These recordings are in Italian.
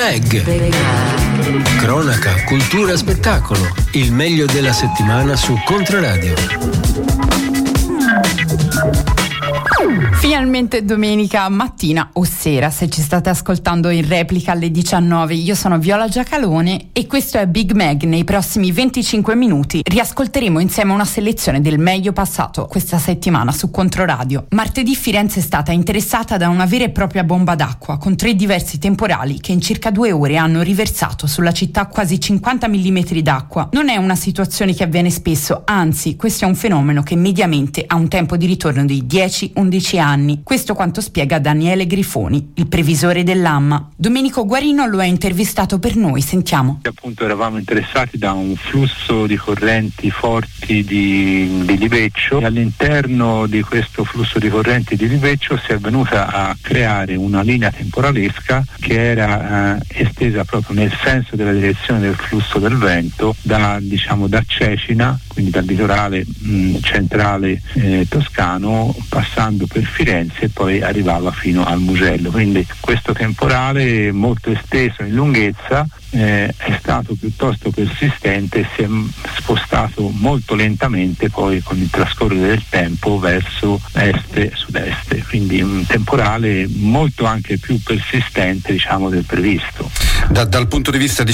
Mag. Cronaca, cultura, spettacolo. Il meglio della settimana su Controradio. Finalmente domenica mattina o sera, se ci state ascoltando in replica alle 19. Io sono Viola Giacalone e questo è Big Mag. Nei prossimi 25 minuti riascolteremo insieme una selezione del meglio passato questa settimana su Controradio. Martedì Firenze è stata interessata da una vera e propria bomba d'acqua con 3 diversi temporali che in circa 2 ore hanno riversato sulla città quasi 50 mm d'acqua. Non è una situazione che avviene spesso, anzi questo è un fenomeno che mediamente ha un tempo di ritorno di 10-11 anni. Questo quanto spiega Daniele Grifoni, il previsore dell'AMMA. Domenico Guarino lo ha intervistato per noi, sentiamo. Appunto eravamo interessati da un flusso di correnti forti di liveccio e all'interno di questo flusso di correnti di liveccio si è venuta a creare una linea temporalesca che era estesa proprio nel senso della direzione del flusso del vento da Cecina, quindi dal litorale centrale toscano, passando per Firenze e poi arrivava fino al Mugello. Quindi questo temporale molto esteso in lunghezza è stato piuttosto persistente e si è spostato molto lentamente poi con il trascorrere del tempo verso est e sud-est, quindi un temporale molto anche più persistente del previsto. Dal punto di vista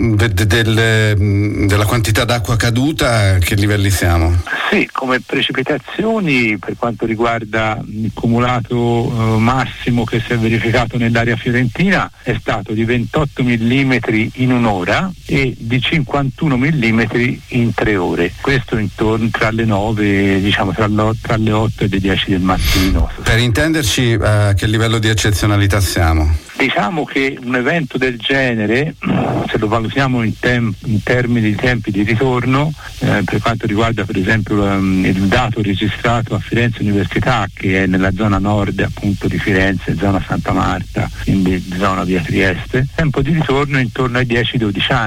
della quantità d'acqua caduta, a che livelli siamo? Sì, come precipitazioni per quanto riguarda il cumulato massimo che si è verificato nell'area fiorentina è stato di 28 mm in un'ora e di 51 mm in 3 ore. Questo intorno tra le 9, tra le 8 e le 10 del mattino. Per intenderci, a che livello di eccezionalità siamo? Diciamo che un evento del genere, se lo valutiamo in termini di tempi di ritorno, per quanto riguarda per esempio il dato registrato a Firenze Università, che è nella zona nord appunto di Firenze, zona Santa Marta, quindi zona via Trieste, tempo di ritorno intorno ai 10-12 anni.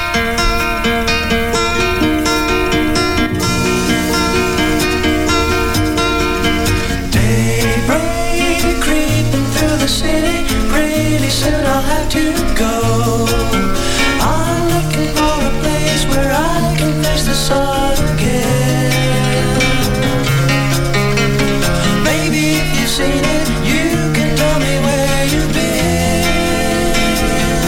Soon I'll have to go. I'm looking for a place where I can face the sun again. Maybe if you've seen it, you can tell me where you've been.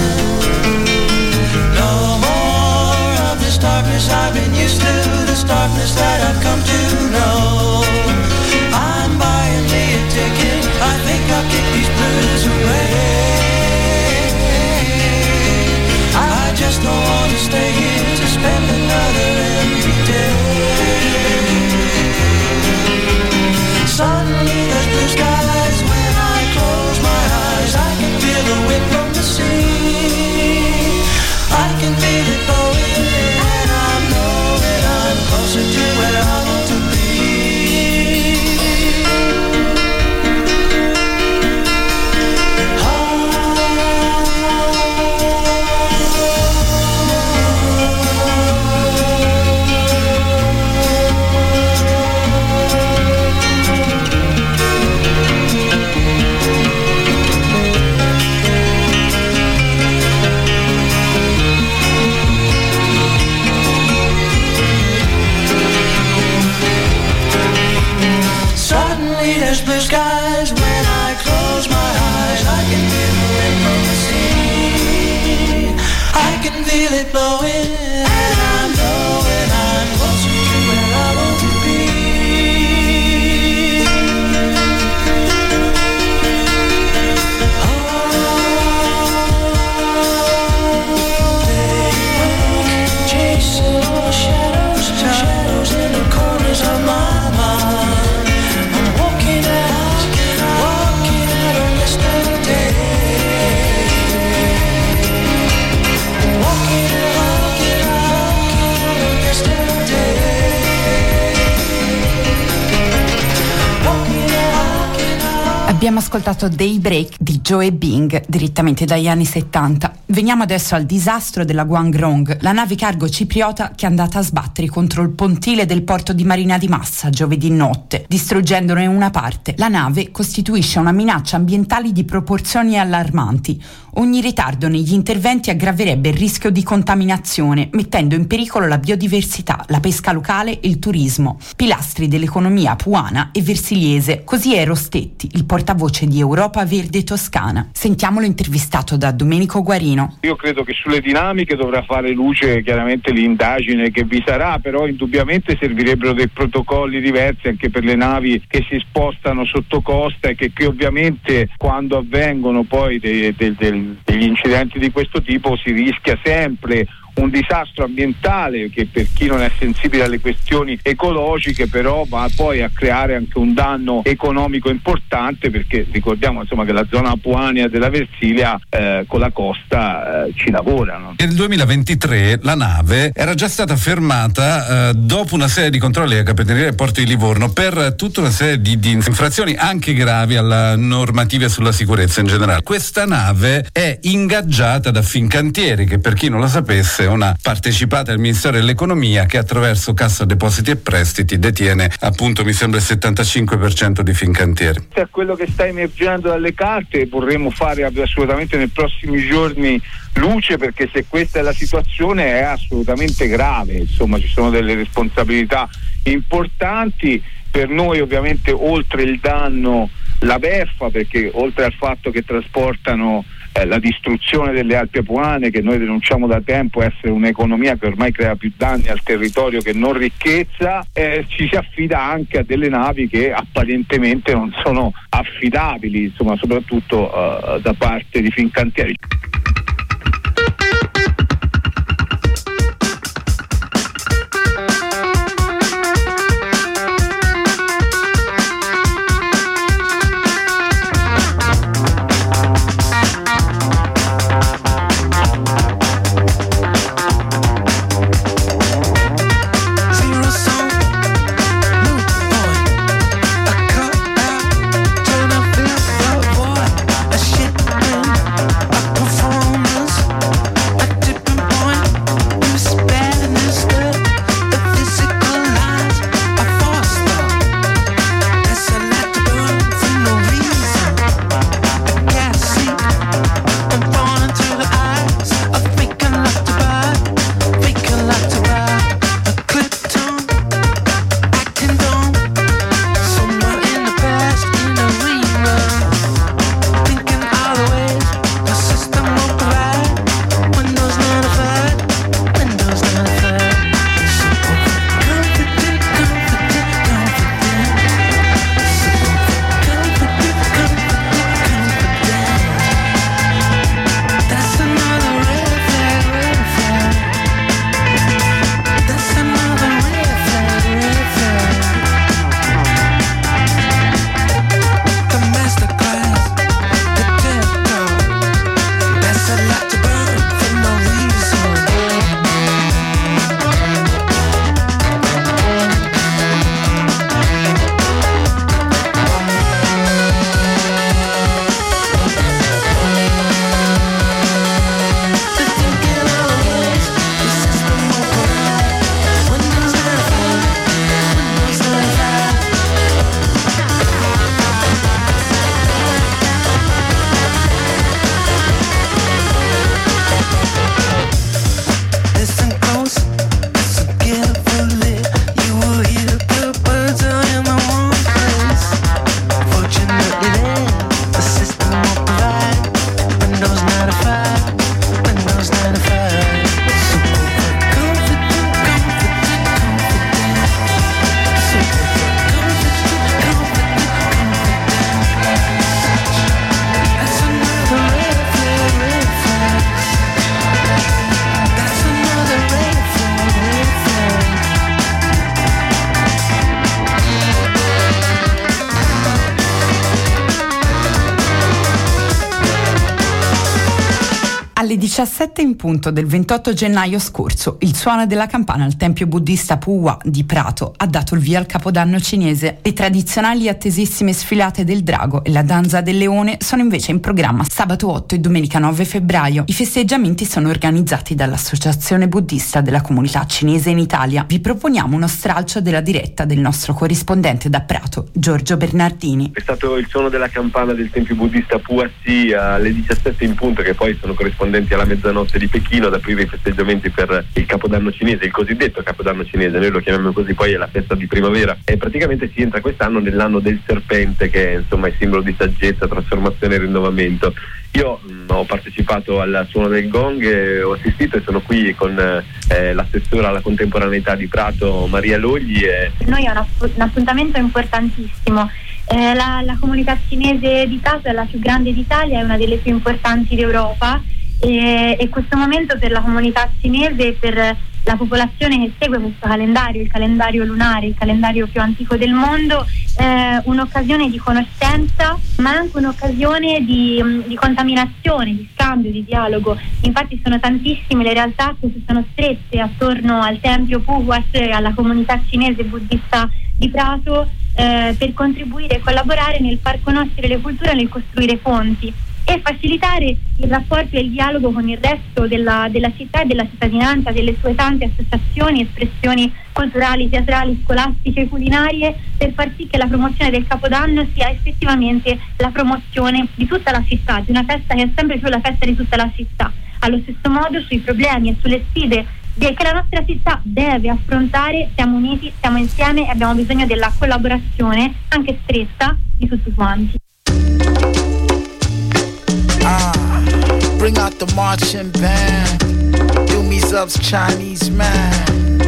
No more of this darkness I've been used to, this darkness that I've come to know. I'm buying me a ticket, I think I'll kick these blues away. I just don't want to stay here to spend another empty day. Suddenly there's blue skies when I close my eyes. I can feel the wind from the sea. I can feel it blowing and I know that I'm closer to where I want to be. There's blue skies when I close my eyes. I can feel the wind from the sea. I can feel it blowing and I know that I'm closer to where I want to be. Daybreak, chasing all the shadows in the corners of my mind. Walking out on yesterday. Walking out on yesterday. Abbiamo ascoltato Daybreak di Joe Bing direttamente dagli anni 70. Veniamo adesso al disastro della Guangdong, la nave cargo cipriota che è andata a sbattere contro il pontile del porto di Marina di Massa giovedì notte, distruggendone una parte. La nave costituisce una minaccia ambientale di proporzioni allarmanti. Ogni ritardo negli interventi aggraverebbe il rischio di contaminazione, mettendo in pericolo la biodiversità, la pesca locale e il turismo, pilastri dell'economia apuana e versiliese. Così è Rostetti, il portavoce di Europa Verde Toscana. Sentiamolo intervistato da Domenico Guarino. Io credo che sulle dinamiche dovrà fare luce chiaramente l'indagine che vi sarà, però indubbiamente servirebbero dei protocolli diversi anche per le navi che si spostano sotto costa e che ovviamente quando avvengono poi degli incidenti di questo tipo si rischia sempre un disastro ambientale che per chi non è sensibile alle questioni ecologiche però va poi a creare anche un danno economico importante, perché ricordiamo insomma che la zona apuanea della Versilia con la costa ci lavorano. Nel 2023 la nave era già stata fermata dopo una serie di controlli alla Capitaneria del Porto di Livorno per tutta una serie di infrazioni anche gravi alla normativa sulla sicurezza in generale. Questa nave è ingaggiata da Fincantieri, che per chi non lo sapesse è una partecipata del Ministero dell'Economia che attraverso Cassa Depositi e Prestiti detiene appunto mi sembra il 75% di Fincantieri. Per quello che sta emergendo dalle carte vorremmo fare assolutamente nei prossimi giorni luce, perché se questa è la situazione è assolutamente grave, insomma ci sono delle responsabilità importanti. Per noi ovviamente oltre il danno la beffa, perché oltre al fatto che trasportano la distruzione delle Alpi apuane, che noi denunciamo da tempo essere un'economia che ormai crea più danni al territorio che non ricchezza, ci si affida anche a delle navi che apparentemente non sono affidabili, insomma soprattutto da parte di Fincantieri. Turn up, feel so boy, a shit in, a Alle 17 in punto del 28 gennaio scorso, il suono della campana al tempio buddista Puwa di Prato ha dato il via al Capodanno cinese. Le tradizionali e attesissime sfilate del drago e la danza del leone sono invece in programma sabato 8 e domenica 9 febbraio. I festeggiamenti sono organizzati dall'Associazione Buddista della Comunità Cinese in Italia. Vi proponiamo uno stralcio della diretta del nostro corrispondente da Prato, Giorgio Bernardini. È stato il suono della campana del tempio buddista Puwa alle 17 in punto, che poi sono corrispondenti alla mezzanotte di Pechino ad aprire i festeggiamenti per il Capodanno cinese, il cosiddetto Capodanno cinese, noi lo chiamiamo così, poi è la festa di primavera e praticamente si entra quest'anno nell'anno del serpente, che è insomma il simbolo di saggezza, trasformazione e rinnovamento. Io ho partecipato al suono del gong e ho assistito e sono qui con l'assessora alla contemporaneità di Prato, Maria Logli. Noi è un appuntamento importantissimo. La comunità cinese di Prato è la più grande d'Italia, è una delle più importanti d'Europa e questo momento per la comunità cinese, per la popolazione che segue questo calendario, il calendario lunare, il calendario più antico del mondo, è un'occasione di conoscenza, ma anche un'occasione di contaminazione, di scambio, di dialogo. Infatti sono tantissime le realtà che si sono strette attorno al tempio Puwa e alla comunità cinese buddista di Prato per contribuire e collaborare nel far conoscere le culture e nel costruire ponti e facilitare il rapporto e il dialogo con il resto della città e della cittadinanza, delle sue tante associazioni, espressioni culturali, teatrali, scolastiche, culinarie, per far sì che la promozione del Capodanno sia effettivamente la promozione di tutta la città, di una festa che è sempre più la festa di tutta la città. Allo stesso modo sui problemi e sulle sfide che la nostra città deve affrontare siamo uniti, siamo insieme e abbiamo bisogno della collaborazione anche stretta di tutti quanti. Bring out the marching band. Do me subs Chinese man.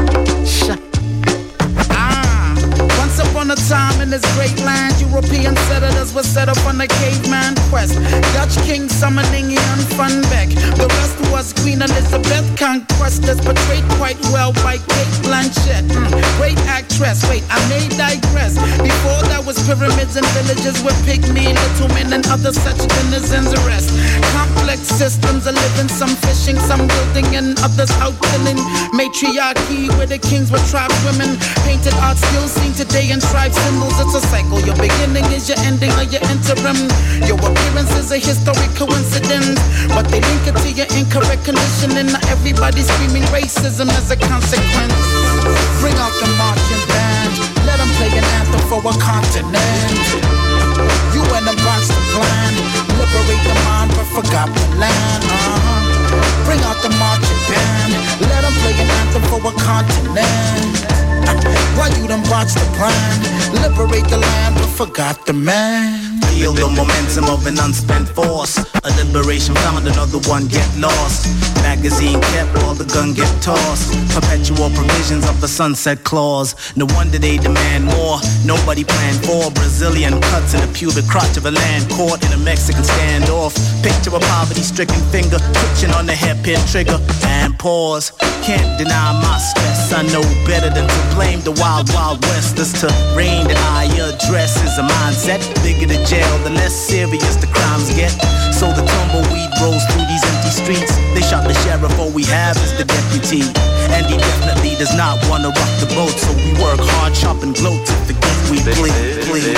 Once upon a time in this great land, European settlers were set up on the caveman quest. Dutch king summoning Jan van Beck. The rest was Queen Elizabeth, conquestors portrayed quite well by Kate Blanchett. Great actress, wait, I may digress. Before that was pyramids and villages with pygmy little men and other such denizens rest. Complex systems are living, some fishing, some building and others outfilling. Matriarchy where the kings were tribes women. Painted art still seen today in tribe symbols. It's a cycle, your beginning is your ending or your interim. Your appearance is a historic coincidence, but they link it to your incorrect conditioning. Now everybody's screaming racism as a consequence. Bring out the marching band, let them play an anthem for a continent. You and the box to plan, liberate the mind but forgot the land. Bring out the marching band, let them play an anthem for a continent. Why you done botched the plan, liberate the land but forgot the man. Feel the momentum of an unspent force. A liberation found, another one get lost. Magazine kept while the gun get tossed. Perpetual provisions of the sunset clause. No wonder they demand more. Nobody planned for Brazilian cuts in the pubic crotch of a land caught in a Mexican standoff. Picture a poverty-stricken finger twitching on the hairpin trigger and pause. Can't deny my stress. I know better than to blame the wild, wild west. As to reign that I address is a mindset. Bigger the jail, the less serious the crimes get. So the tumbleweed rolls through these empty streets. They shot the sheriff, all we have is the deputy. And he definitely does not want to rock the boat. So we work hard, chop and gloat to forget we bleed.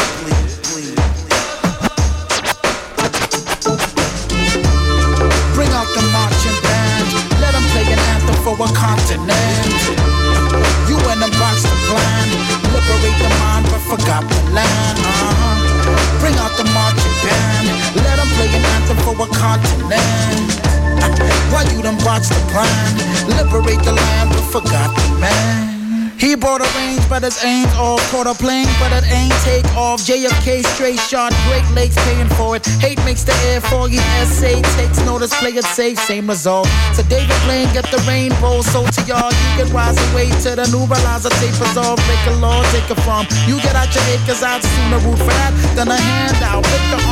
Bring out the marching band, let them play an anthem for a continent. You and the box to plan, liberate the mind but forgot the land. Bring out the marching band, let them play an anthem for a continent. Why you done botched the plan, liberate the land but forgot the man. He bought a range, but his aims all caught a plane, but it ain't take off. JFK straight shot, Great Lakes paying for it. Hate makes the air foggy, SA takes notice, play it safe, same result. So David Blaine get the rainbow, so to y'all, you can rise away to the new realizer tapers off. Break a law, take a farm. You get out your acres, I'd sooner root for that than a handout. With the arms and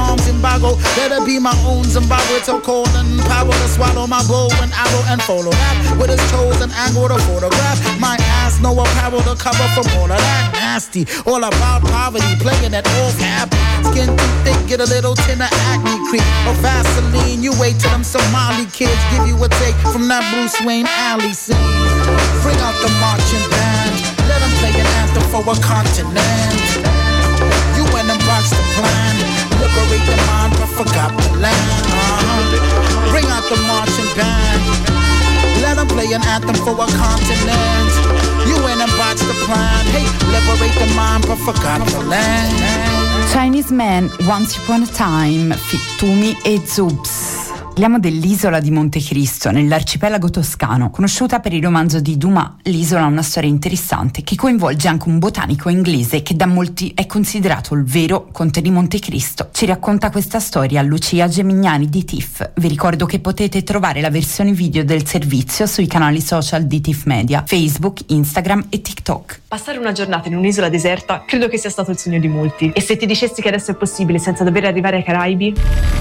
Tobago. Let it be my own Zimbabwe to call and power to swallow my bow and arrow and follow that with his toes and angle to photograph. My ass no apparel to cover from all of that nasty. All about poverty, playing that off happy. Skin too thick, get a little tin of acne cream or Vaseline. You wait till them Somali kids give you a take from that Bruce Wayne alley scene. Bring out the marching band, let them play an anthem for a continent. You and them box the plan, liberate the mind but forgot the land. Bring out the marching band, let them play an anthem for a continent. You and them box the plan, hey, liberate the mind but forgot the land. Chinese Man, Once Upon a Time, Tumi e Zubs. Parliamo dell'isola di Montecristo, nell'arcipelago toscano. Conosciuta per il romanzo di Dumas, l'isola ha una storia interessante che coinvolge anche un botanico inglese che da molti è considerato il vero conte di Montecristo. Ci racconta questa storia Lucia Gemignani di TIFF. Vi ricordo che potete trovare la versione video del servizio sui canali social di TIFF Media, Facebook, Instagram e TikTok. Passare una giornata in un'isola deserta credo che sia stato il sogno di molti. E se ti dicessi che adesso è possibile senza dover arrivare ai Caraibi?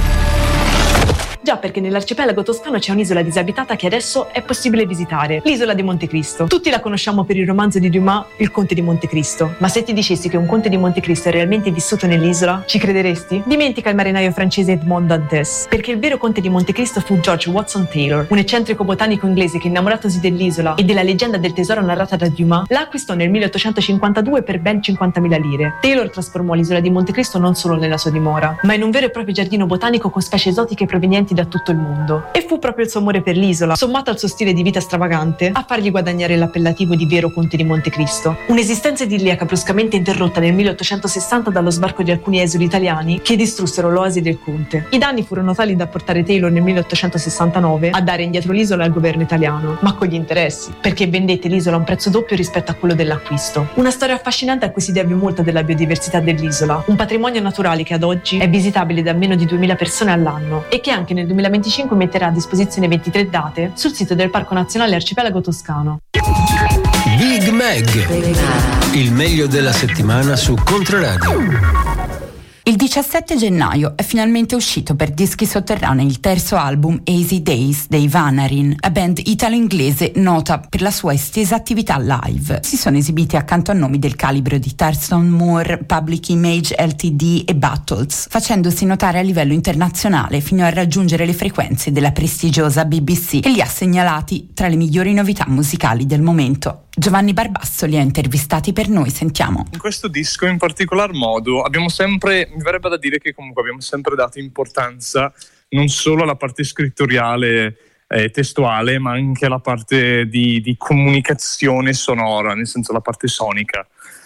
Già, perché nell'arcipelago toscano c'è un'isola disabitata che adesso è possibile visitare, l'isola di Montecristo. Tutti la conosciamo per il romanzo di Dumas, Il Conte di Montecristo. Ma se ti dicessi che un conte di Montecristo è realmente vissuto nell'isola, ci crederesti? Dimentica il marinaio francese Edmond Dantes, perché il vero conte di Montecristo fu George Watson Taylor, un eccentrico botanico inglese che, innamoratosi dell'isola e della leggenda del tesoro narrata da Dumas, la acquistò nel 1852 per ben 50.000 lire. Taylor trasformò l'isola di Montecristo non solo nella sua dimora, ma in un vero e proprio giardino botanico con specie esotiche provenienti da tutto il mondo. E fu proprio il suo amore per l'isola, sommato al suo stile di vita stravagante, a fargli guadagnare l'appellativo di vero conte di Montecristo. Un'esistenza idilliaca bruscamente interrotta nel 1860 dallo sbarco di alcuni esuli italiani che distrussero l'oasi del conte. I danni furono tali da portare Taylor nel 1869 a dare indietro l'isola al governo italiano, ma con gli interessi, perché vendette l'isola a un prezzo doppio rispetto a quello dell'acquisto. Una storia affascinante a cui si deve molta della biodiversità dell'isola, un patrimonio naturale che ad oggi è visitabile da meno di 2000 persone all'anno e che anche nel 2025 metterà a disposizione 23 date sul sito del Parco Nazionale Arcipelago Toscano. Big Mag, il meglio della settimana su Controradio. Il 17 gennaio è finalmente uscito per Dischi Sotterranei il terzo album Easy Days dei Vanarin, la band italo-inglese nota per la sua estesa attività live. Si sono esibiti accanto a nomi del calibro di Thurston Moore, Public Image Ltd e Battles, facendosi notare a livello internazionale fino a raggiungere le frequenze della prestigiosa BBC, che li ha segnalati tra le migliori novità musicali del momento. Giovanni Barbasso li ha intervistati per noi, sentiamo. In questo disco in particolar modo abbiamo sempre, mi verrebbe da dire che comunque abbiamo sempre dato importanza non solo alla parte scrittoriale testuale, ma anche alla parte di comunicazione sonora, nel senso la parte sonica.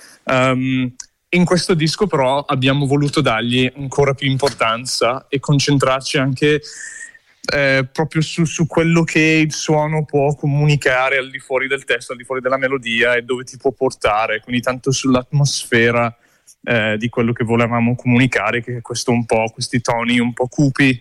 In questo disco però abbiamo voluto dargli ancora più importanza e concentrarci anche proprio su quello che il suono può comunicare al di fuori del testo, al di fuori della melodia e dove ti può portare, quindi tanto sull'atmosfera di quello che volevamo comunicare, che è questo un po', questi toni un po' cupi,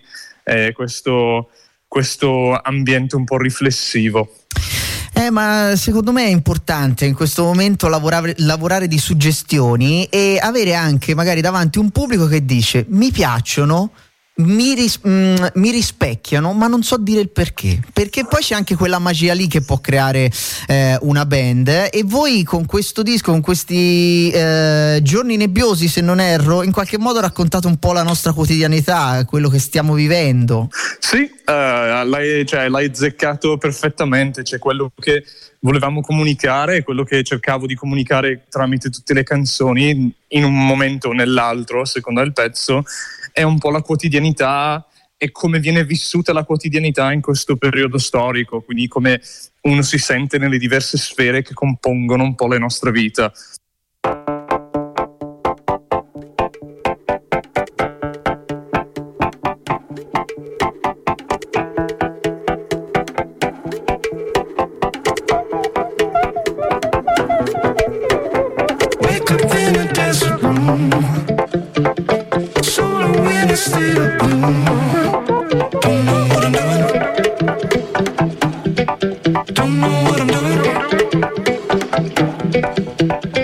questo ambiente un po' riflessivo. Ma secondo me è importante in questo momento lavorare di suggestioni e avere anche magari davanti un pubblico che dice mi piacciono, mi rispecchiano, ma non so dire il perché poi c'è anche quella magia lì che può creare una band, e voi con questo disco, con questi giorni nebbiosi, se non erro, in qualche modo raccontate un po' la nostra quotidianità, quello che stiamo vivendo. Sì, l'hai azzeccato perfettamente, cioè quello che volevamo comunicare, quello che cercavo di comunicare tramite tutte le canzoni in un momento o nell'altro, a seconda del pezzo, è un po' la quotidianità e come viene vissuta la quotidianità in questo periodo storico, quindi come uno si sente nelle diverse sfere che compongono un po' la nostra vita.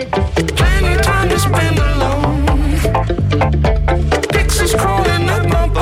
Plenty time to spend alone. Pixels crawling up my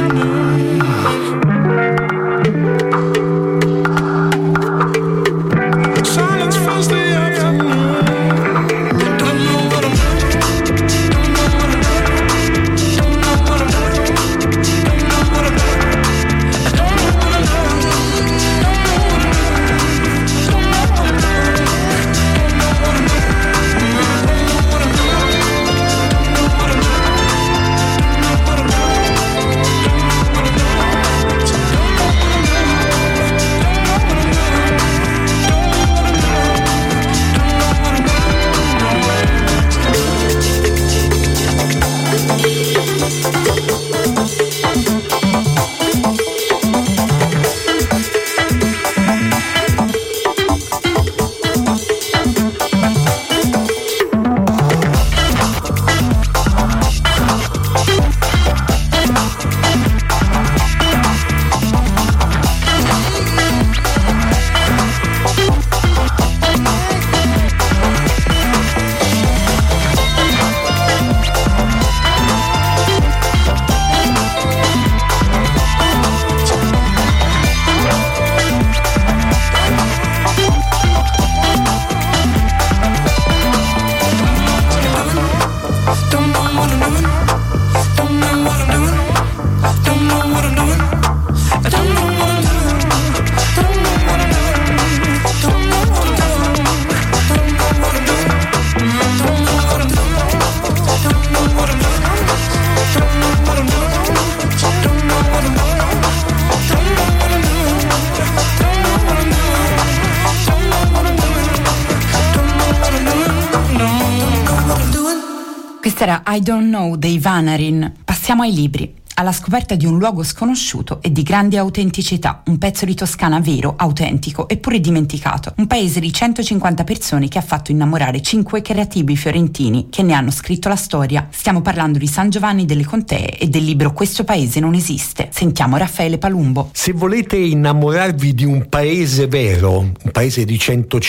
Questa era I Don't Know dei Vanarin. Passiamo ai libri. Alla scoperta di un luogo sconosciuto e di grande autenticità, un pezzo di Toscana vero, autentico eppure dimenticato, un paese di 150 persone che ha fatto innamorare 5 creativi fiorentini che ne hanno scritto la storia. Stiamo parlando di San Giovanni delle Contee e del libro Questo paese non esiste. Sentiamo Raffaele Palumbo. Se volete innamorarvi di un paese vero, un paese di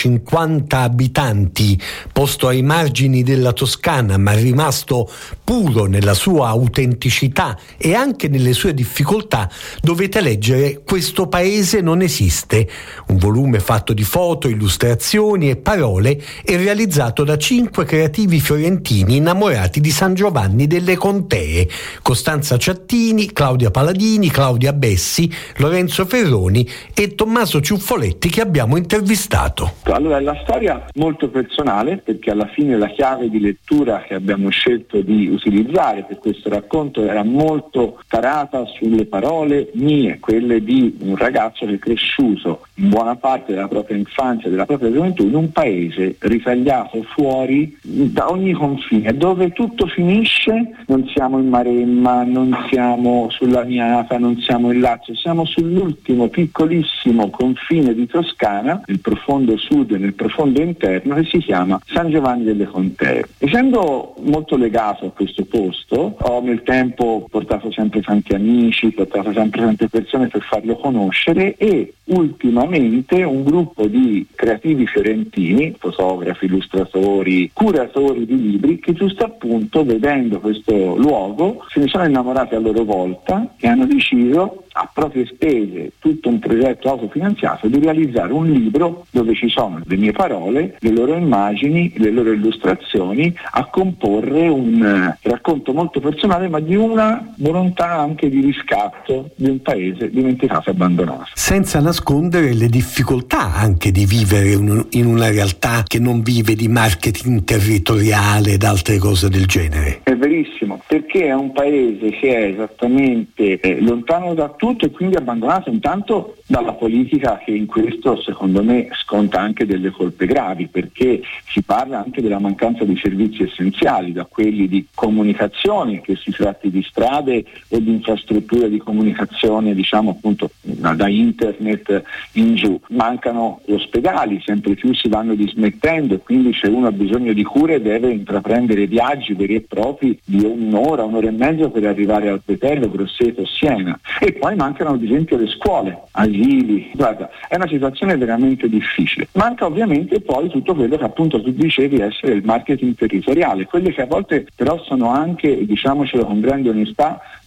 150 abitanti, posto ai margini della Toscana ma rimasto puro nella sua autenticità e anche nelle sue difficoltà, dovete leggere Questo paese non esiste, un volume fatto di foto, illustrazioni e parole e realizzato da 5 creativi fiorentini innamorati di San Giovanni delle Contee: Costanza Ciattini, Claudia Paladini, Claudia Bessi, Lorenzo Ferroni e Tommaso Ciuffoletti, che abbiamo intervistato. Allora, è la storia molto personale, perché alla fine la chiave di lettura che abbiamo scelto di utilizzare per questo racconto era molto tarata sulle parole mie, quelle di un ragazzo che è cresciuto in buona parte della propria infanzia e della propria gioventù in un paese ritagliato fuori da ogni confine, dove tutto finisce. Non siamo in Maremma, non siamo sulla Niata, non siamo in Lazio, siamo sull'ultimo piccolissimo confine di Toscana, nel profondo sud e nel profondo interno, che si chiama San Giovanni delle Contee. Essendo molto legato a questo posto, ho nel tempo portato sempre tanti amici, portato sempre tante persone per farlo conoscere, e ultimamente un gruppo di creativi fiorentini, fotografi, illustratori, curatori di libri, che giusto appunto, vedendo questo luogo, se ne sono innamorati a loro volta e hanno deciso, a proprie spese, tutto un progetto autofinanziato, di realizzare un libro dove ci sono le mie parole, le loro immagini, le loro illustrazioni, a comporre un racconto molto personale, ma di una volontà anche di riscatto di un paese dimenticato e abbandonato. Senza nascondere le difficoltà anche di vivere in una realtà che non vive di marketing territoriale ed altre cose del genere. È verissimo, perché è un paese che è esattamente lontano da tutto e quindi abbandonato intanto dalla politica, che in questo secondo me sconta anche delle colpe gravi, perché si parla anche della mancanza di servizi essenziali, da quelli di comunicazione, che si tratti di strade o di infrastrutture di comunicazione, diciamo appunto da internet in giù. Mancano gli ospedali, sempre più si vanno dismettendo, e quindi se uno ha bisogno di cure deve intraprendere viaggi veri e propri di un'ora e mezza per arrivare al Petello, Grosseto, Siena. E poi mancano ad esempio le scuole, asili. Guarda, è una situazione veramente difficile. Manca ovviamente poi tutto quello che appunto tu dicevi essere il marketing territoriale, quelle che a volte però sono anche, diciamocelo con grande onestà,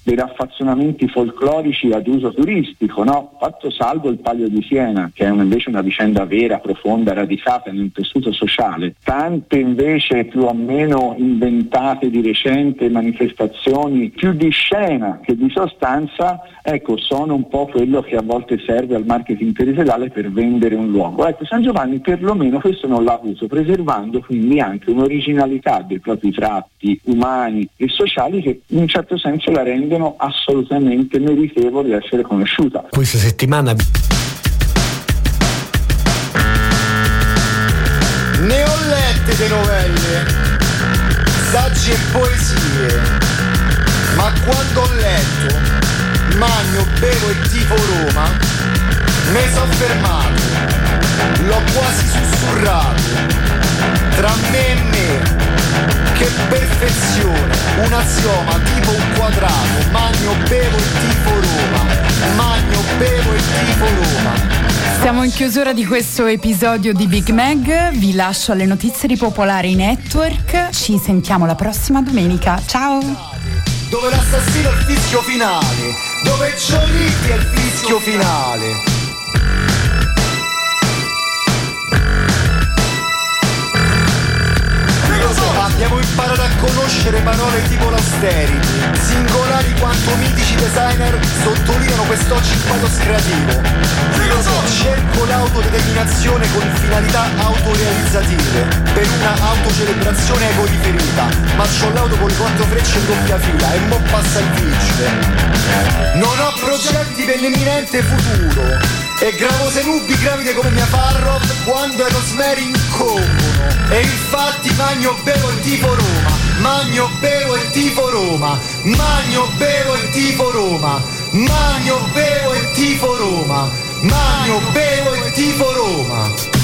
dei raffazzonamenti folclorici ad uso turistico, no? Fatto salvo il Palio di Siena, che è invece una vicenda vera, profonda, radicata in un tessuto sociale. Tante invece più o meno inventate di recente manifestazioni, più di scena che di sostanza, ecco, sono un po' quello che a volte serve al marketing territoriale per vendere un luogo. Ecco, San Giovanni perlomeno questo non l'ha avuto, preservando quindi anche un'originalità dei propri tratti umani e sociali che in un certo senso la rendono assolutamente meritevole di essere conosciuta. Questa settimana ne ho lette di novelle, saggi e poesie, ma quando ho letto Magno, bevo e tifo Roma, ne so fermato, l'ho quasi sussurrato, tra me e me, che perfezione, un assioma tipo un quadrato, Magno, bevo e tifo Roma, Magno, bevo e tifo Roma. Siamo in chiusura di questo episodio di Big Mag, vi lascio alle notizie di Popolare Network, ci sentiamo la prossima domenica, ciao! Dove l'assassino è il fischio finale, dove Giolitti è il fischio finale. Abbiamo imparato a conoscere parole tipo l'austerity, singolari quanto mitici designer sottolineano quest'occipato screativo. Cerco l'autodeterminazione con finalità autorealizzative, per una autocelebrazione ego-riferita, ma c'ho l'auto con le 4 frecce in doppia fila e mo passa il vigile. Non ho progetti per l'imminente futuro e gravo senubi gravide come mia Farrow quando ero smeri incombono. E infatti Magno, bevo e tifo Roma, Magno, bevo e tifo Roma, Magno, bevo e tifo Roma, Magno, bevo e tifo Roma, Magno, bevo e tifo Roma.